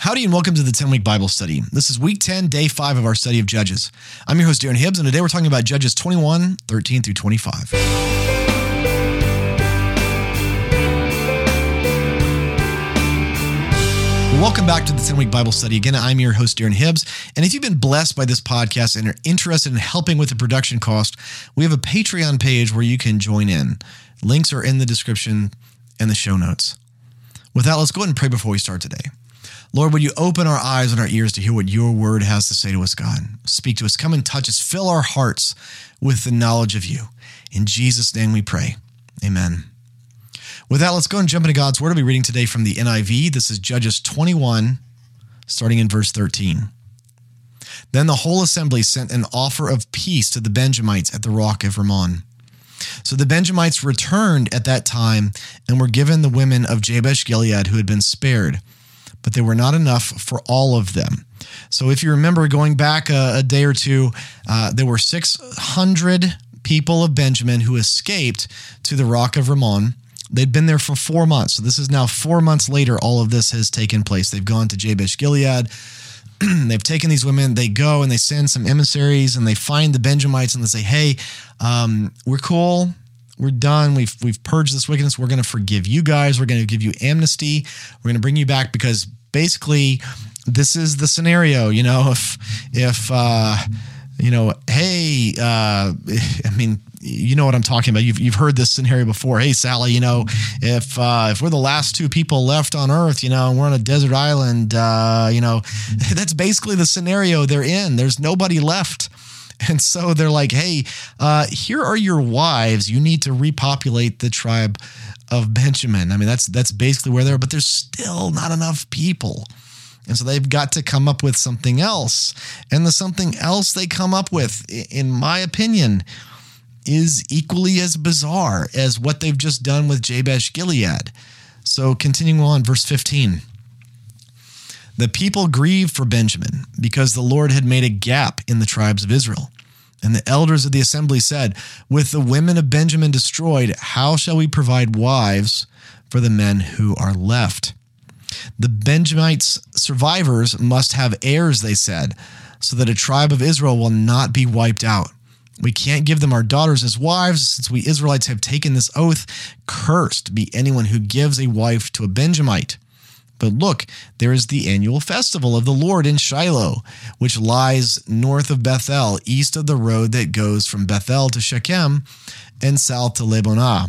Howdy and welcome to the 10-Week Bible Study. This is week 10, day 5 of our study of Judges. I'm your host, Darren Hibbs, and today we're talking about Judges 21, 13 through 25. Welcome back to the 10-Week Bible Study. Again, I'm your host, Darren Hibbs. And if you've been blessed by this podcast and are interested in helping with the production cost, we have a Patreon page where you can join in. Links are in the description and the show notes. With that, let's go ahead and pray before we start today. Lord, would you open our eyes and our ears to hear what your word has to say to us, God? Speak to us. Come and touch us. Fill our hearts with the knowledge of you. In Jesus' name we pray. Amen. With that, let's go and jump into God's word. I'll be reading today from the NIV. This is Judges 21, starting in verse 13. Then the whole assembly sent an offer of peace to the Benjamites at the rock of Rimmon. So the Benjamites returned at that time and were given the women of Jabesh Gilead who had been spared, but they were not enough for all of them. So if you remember going back a day or two, there were 600 people of Benjamin who escaped to the rock of Rimmon. They'd been there for 4 months. So this is now 4 months later, all of this has taken place. They've gone to Jabesh Gilead. They've taken these women. They go and they send some emissaries and they find the Benjamites and they say, hey, we're cool. We're done. We've purged this wickedness. We're going to forgive you guys. We're going to give you amnesty. We're going to bring you back because basically this is the scenario. You know, hey, I mean, you know what I'm talking about. You've heard this scenario before. Hey, Sally, you know, if we're the last two people left on Earth, you know, and we're on a desert island, you know, that's basically the scenario they're in. There's nobody left. And so they're like, hey, here are your wives. You need to repopulate the tribe of Benjamin. I mean, that's basically where they're, but there's still not enough people. And so they've got to come up with something else. And the something else they come up with, in my opinion, is equally as bizarre as what they've just done with Jabesh Gilead. So continuing on, verse 15. The people grieved for Benjamin because the Lord had made a gap in the tribes of Israel. And the elders of the assembly said, with the women of Benjamin destroyed, how shall we provide wives for the men who are left? The Benjamites' survivors must have heirs, they said, so that a tribe of Israel will not be wiped out. We can't give them our daughters as wives, since we Israelites have taken this oath. Cursed be anyone who gives a wife to a Benjamite. But look, there is the annual festival of the Lord in Shiloh, which lies north of Bethel, east of the road that goes from Bethel to Shechem and south to Lebonah.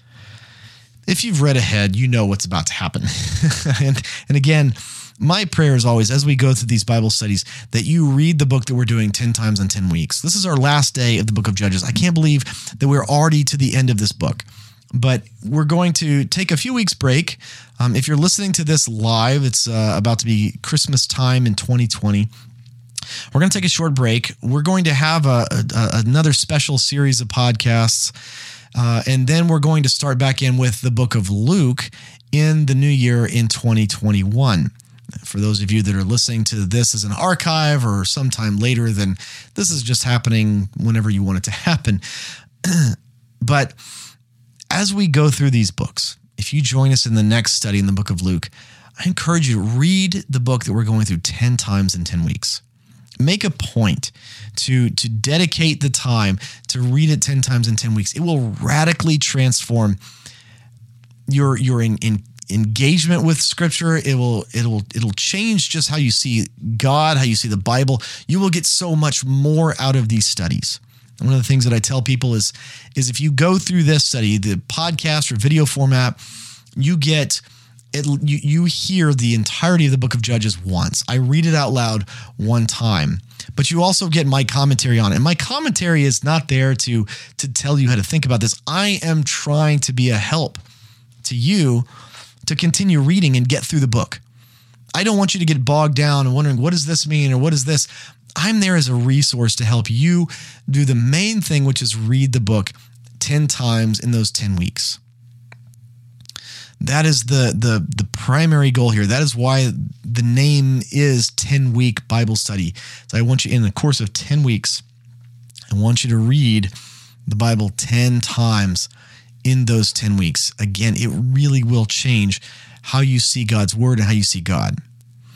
If you've read ahead, you know what's about to happen. and again, my prayer is always, as we go through these Bible studies, that you read the book that we're doing 10 times in 10 weeks. This is our last day of the book of Judges. I can't believe that we're already to the end of this book. But we're going to take a few weeks break. If you're listening to this live, it's about to be Christmas time in 2020. We're going to take a short break. We're going to have another special series of podcasts. And then we're going to start back in with the book of Luke in the new year in 2021. For those of you that are listening to this as an archive or sometime later, then this is just happening whenever you want it to happen. But as we go through these books, if you join us in the next study in the book of Luke, I encourage you to read the book that we're going through 10 times in 10 weeks. Make a point to dedicate the time to read it 10 times in 10 weeks. It will radically transform your engagement with Scripture. It'll change just how you see God, how you see the Bible. You will get so much more out of these studies. One of the things that I tell people is if you go through this study, the podcast or video format, you get it. You hear the entirety of the book of Judges once. I read it out loud one time, but you also get my commentary on it. And my commentary is not there to tell you how to think about this. I am trying to be a help to you to continue reading and get through the book. I don't want you to get bogged down and wondering, what does this mean or what is this? I'm there as a resource to help you do the main thing, which is read the book 10 times in those 10 weeks. That is the primary goal here. That is why the name is 10-Week Bible Study. So I want you, in the course of 10 weeks, I want you to read the Bible 10 times in those 10 weeks. Again, it really will change how you see God's word and how you see God.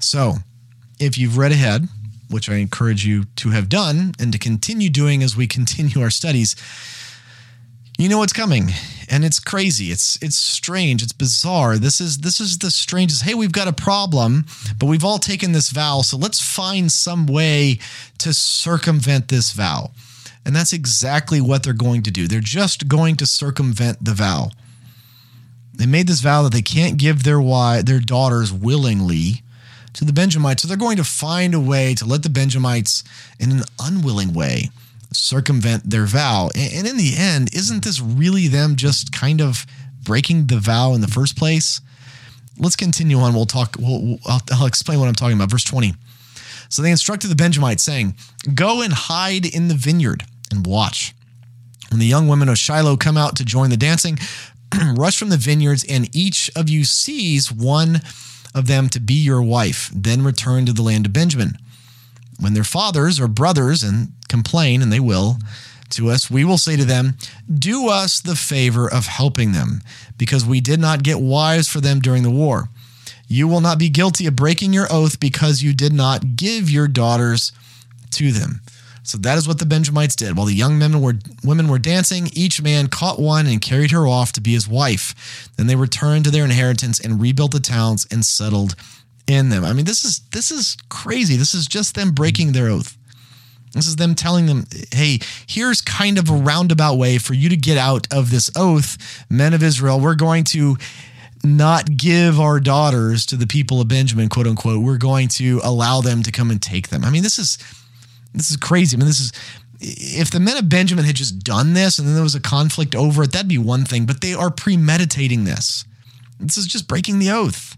So if you've read ahead, which I encourage you to have done and to continue doing as we continue our studies, you know what's coming. And it's crazy. It's strange. It's bizarre. This is the strangest. Hey, we've got a problem, but we've all taken this vow. So let's find some way to circumvent this vow. And that's exactly what they're going to do. They're just going to circumvent the vow. They made this vow that they can't give their daughters willingly to the Benjamites. So they're going to find a way to let the Benjamites, in an unwilling way, circumvent their vow. And in the end, isn't this really them just kind of breaking the vow in the first place? Let's continue on. I'll explain what I'm talking about. Verse 20. So they instructed the Benjamites, saying, "Go and hide in the vineyard and watch. When the young women of Shiloh come out to join the dancing, rush from the vineyards, and each of you seize one of them to be your wife. Then return to the land of Benjamin. When their fathers or brothers and complain, and they will, to us, we will say to them, do us the favor of helping them, because we did not get wives for them during the war. You will not be guilty of breaking your oath because you did not give your daughters to them." So that is what the Benjamites did. While the young women were dancing, each man caught one and carried her off to be his wife. Then they returned to their inheritance and rebuilt the towns and settled in them. I mean, this is crazy. This is just them breaking their oath. This is them telling them, hey, here's kind of a roundabout way for you to get out of this oath, men of Israel. We're going to not give our daughters to the people of Benjamin, quote unquote. We're going to allow them to come and take them. I mean, this is crazy. I mean, if the men of Benjamin had just done this and then there was a conflict over it, that'd be one thing, but they are premeditating this. This is just breaking the oath.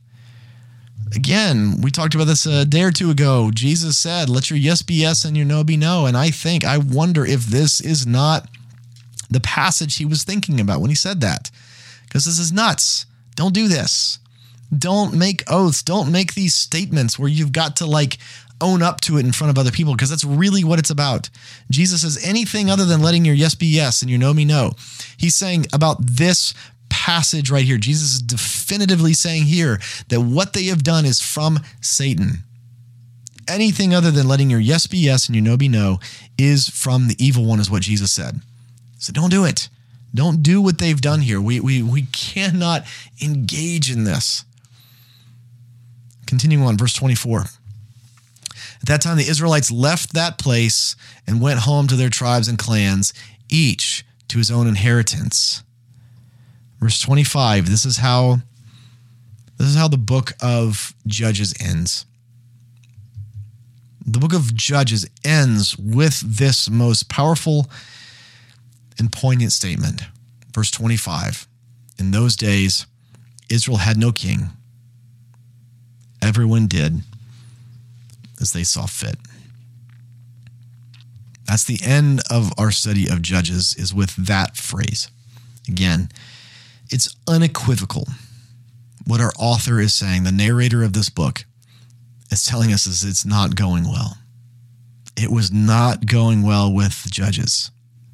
Again, we talked about this a day or two ago. Jesus said, let your yes be yes and your no be no. And I wonder if this is not the passage he was thinking about when he said that, because this is nuts. Don't do this. Don't make oaths. Don't make these statements where you've got to own up to it in front of other people, because that's really what it's about. Jesus says anything other than letting your yes be yes and your no be no. He's saying about this passage right here, Jesus is definitively saying here that what they have done is from Satan. Anything other than letting your yes be yes and your no be no is from the evil one, is what Jesus said. So don't do it. Don't do what they've done here. We cannot engage in this. Continuing on, verse 24. At that time, the Israelites left that place and went home to their tribes and clans, each to his own inheritance. Verse 25, this is how the book of Judges ends. The book of Judges ends with this most powerful and poignant statement. Verse 25, in those days, Israel had no king. Everyone did as they saw fit. That's the end of our study of Judges, is with that phrase. Again, it's unequivocal. What our author is saying, the narrator of this book, is telling us is it's not going well. It was not going well with the Judges.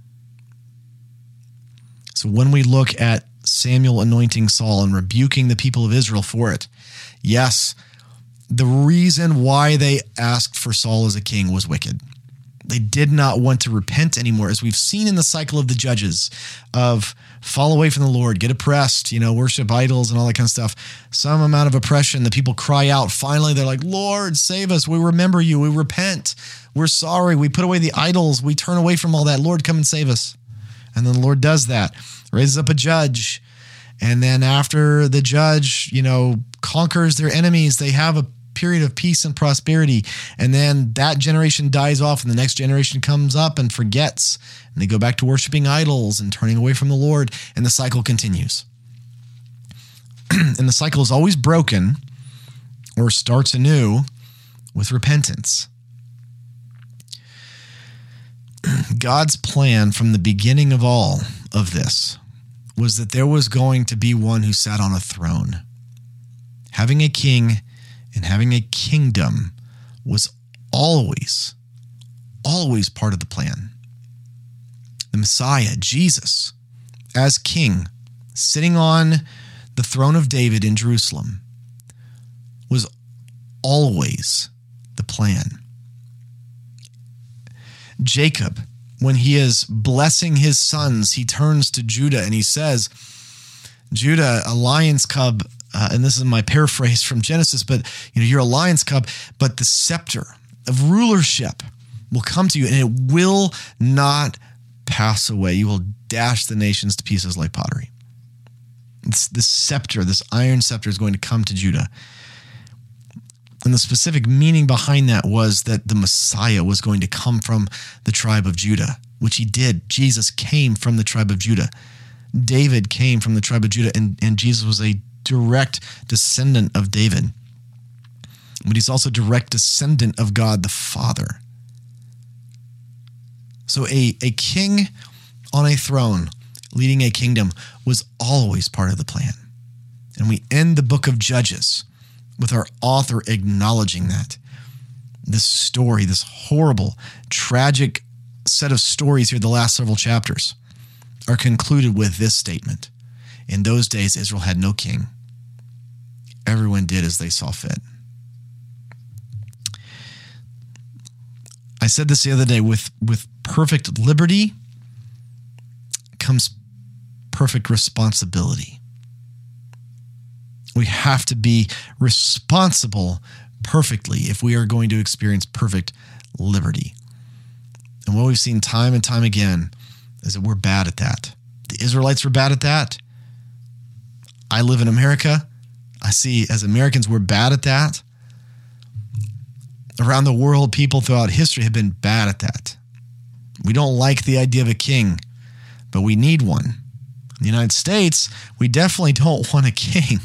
So when we look at Samuel anointing Saul and rebuking the people of Israel for it, yes, the reason why they asked for Saul as a king was wicked. They did not want to repent anymore, as we've seen in the cycle of the Judges, of fall away from the Lord, get oppressed, worship idols and all that kind of stuff. Some amount of oppression, the people cry out. Finally, they're like, Lord, save us. We remember you. We repent. We're sorry. We put away the idols. We turn away from all that. Lord, come and save us. And then the Lord does that, raises up a judge. And then after the judge, conquers their enemies, they have a period of peace and prosperity. And then that generation dies off and the next generation comes up and forgets. And they go back to worshiping idols and turning away from the Lord. And the cycle continues. And the cycle is always broken or starts anew with repentance. God's plan from the beginning of all of this was that there was going to be one who sat on a throne. Having a king and having a kingdom was always part of the plan. The Messiah, Jesus, as king, sitting on the throne of David in Jerusalem, was always the plan. Jacob, when he is blessing his sons, he turns to Judah and he says, Judah, a lion's cub, and this is my paraphrase from Genesis, but you're a lion's cub, but the scepter of rulership will come to you and it will not pass away. You will dash the nations to pieces like pottery. This scepter, this iron scepter, is going to come to Judah. And the specific meaning behind that was that the Messiah was going to come from the tribe of Judah, which he did. Jesus came from the tribe of Judah. David came from the tribe of Judah, and Jesus was a direct descendant of David. But he's also a direct descendant of God the Father. So a king on a throne leading a kingdom was always part of the plan. And we end the book of Judges with our author acknowledging that. This story, this horrible, tragic set of stories here, the last several chapters, are concluded with this statement. In those days, Israel had no king. Everyone did as they saw fit. I said this the other day, with perfect liberty comes perfect responsibility. We have to be responsible perfectly if we are going to experience perfect liberty. And what we've seen time and time again is that we're bad at that. The Israelites were bad at that. I live in America. I see as Americans, we're bad at that. Around the world, people throughout history have been bad at that. We don't like the idea of a king, but we need one. In the United States, we definitely don't want a king.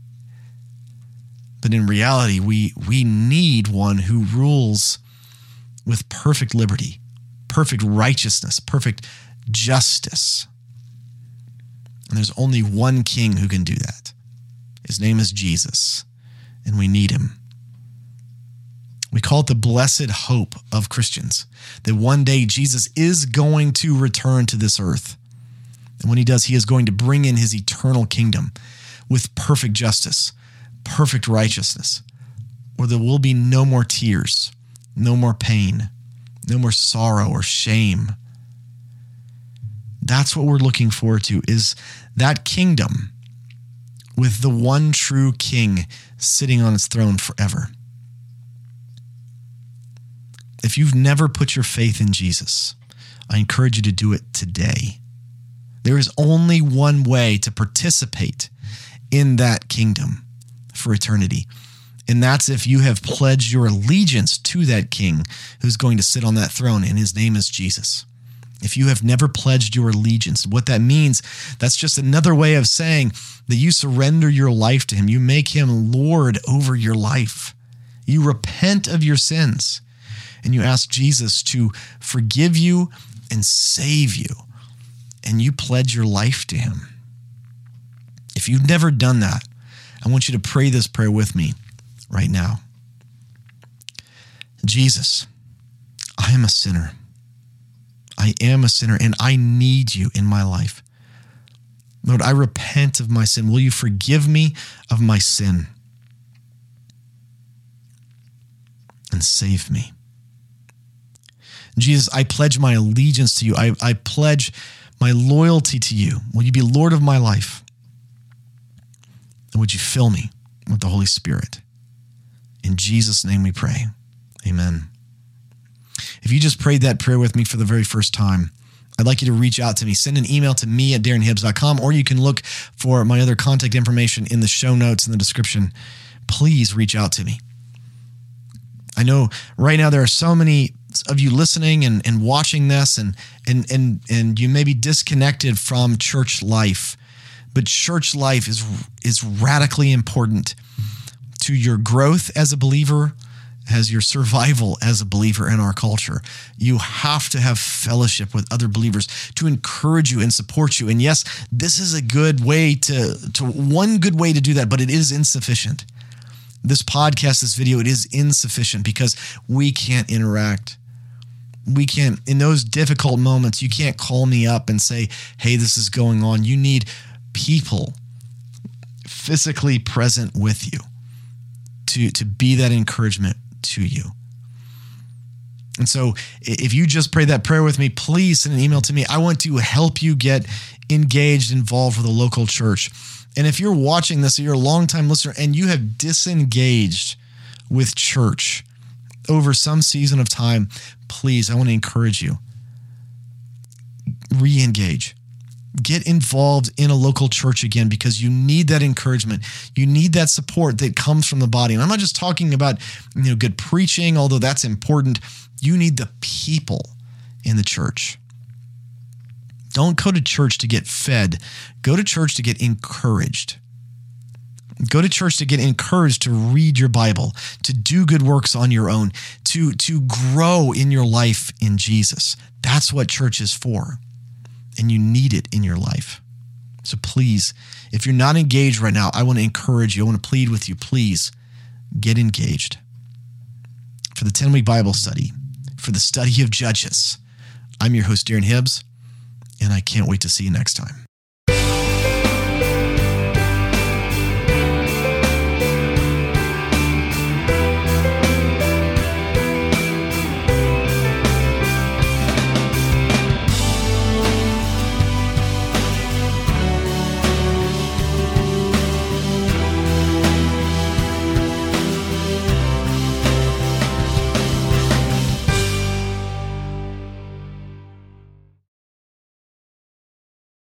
But in reality, we need one who rules with perfect liberty, perfect righteousness, perfect justice. And there's only one king who can do that. His name is Jesus, and we need him. We call it the blessed hope of Christians, that one day Jesus is going to return to this earth. And when he does, he is going to bring in his eternal kingdom with perfect justice, perfect righteousness, where there will be no more tears, no more pain, no more sorrow or shame. That's what we're looking forward to, is that kingdom with the one true king sitting on his throne forever. If you've never put your faith in Jesus, I encourage you to do it today. There is only one way to participate in that kingdom for eternity, and that's if you have pledged your allegiance to that king who's going to sit on that throne, and his name is Jesus. If you have never pledged your allegiance, what that means, that's just another way of saying that you surrender your life to him. You make him Lord over your life. You repent of your sins, and you ask Jesus to forgive you and save you, and you pledge your life to him. If you've never done that, I want you to pray this prayer with me right now. Jesus, I am a sinner. I am a sinner, and I need you in my life. Lord, I repent of my sin. Will you forgive me of my sin and save me? Jesus, I pledge my allegiance to you. I pledge my loyalty to you. Will you be Lord of my life? And would you fill me with the Holy Spirit? In Jesus' name we pray. Amen. If you just prayed that prayer with me for the very first time, I'd like you to reach out to me. Send an email to me@darrenhibbs.com, or you can look for my other contact information in the show notes in the description. Please reach out to me. I know right now there are so many of you listening and watching this, and you may be disconnected from church life, but church life is radically important to your growth as a believer, as your survival as a believer in our culture. You have to have fellowship with other believers to encourage you and support you. And yes, this is a good way one good way to do that, but it is insufficient. This podcast, this video, it is insufficient because we can't interact. We can't, in those difficult moments, you can't call me up and say, hey, this is going on. You need people physically present with you to be that encouragement to you. And so if you just pray that prayer with me, please send an email to me. I want to help you get engaged, involved with a local church. And if you're watching this, or you're a longtime listener and you have disengaged with church over some season of time, please, I want to encourage you. Re-engage. Get involved in a local church again, because you need that encouragement. You need that support that comes from the body. And I'm not just talking about, good preaching, although that's important. You need the people in the church. Don't go to church to get fed. Go to church to get encouraged. Go to church to get encouraged to read your Bible, to do good works on your own, to grow in your life in Jesus. That's what church is for. And you need it in your life. So please, if you're not engaged right now, I want to encourage you. I want to plead with you. Please get engaged. For the 10-week Bible study, for the study of Judges, I'm your host, Darren Hibbs, and I can't wait to see you next time.